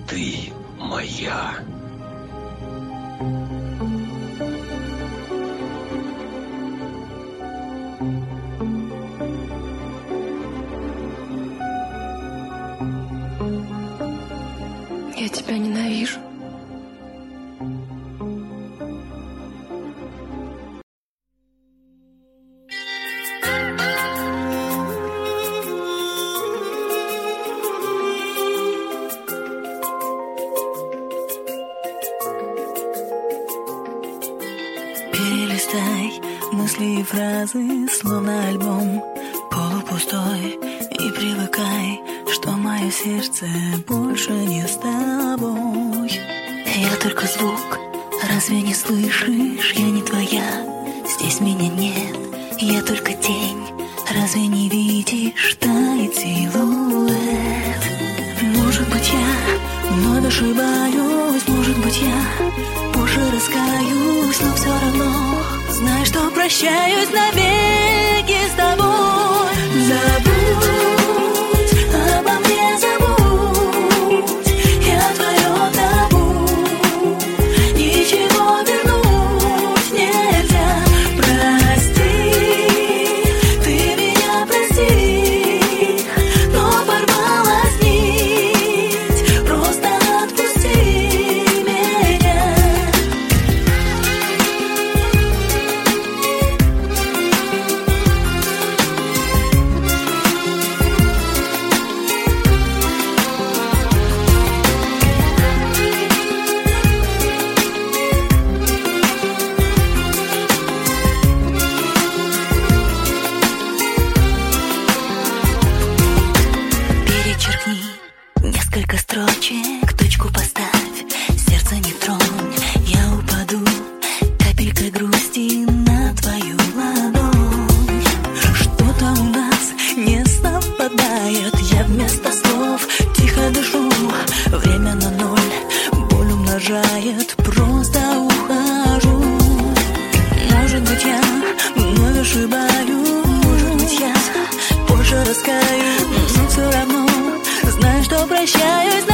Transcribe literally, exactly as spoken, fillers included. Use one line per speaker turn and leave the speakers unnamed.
ты моя.
Я тебя ненавижу.
Перелистай мысли и фразы, словно альбом полупустой, и привыкай, что мое сердце больше не с тобой. Я только звук, разве не слышишь? Я не твоя, здесь меня нет. Я только тень, разве не видишь? Тает силуэт. Может быть я вновь ошибаюсь, может быть я позже раскаюсь, но все равно знай, что прощаюсь навеки с тобой. Забудь обо мне, забудь, я твое табу, ничего вернуть нельзя. Прости, ты меня прости, но порвалась нить, просто отпусти меня. Перечеркни несколько строчек, точку поставь, сердце не тронь. Я упаду капелькой грусти на твою ладонь. Что-то у нас не совпадает. Я вместо слов тихо дышу. Время на ноль, боль умножает. Просто ухожу. Может быть я вновь ошибаюсь, может быть я позже раскаюсь, но все равно знаю, что прощаюсь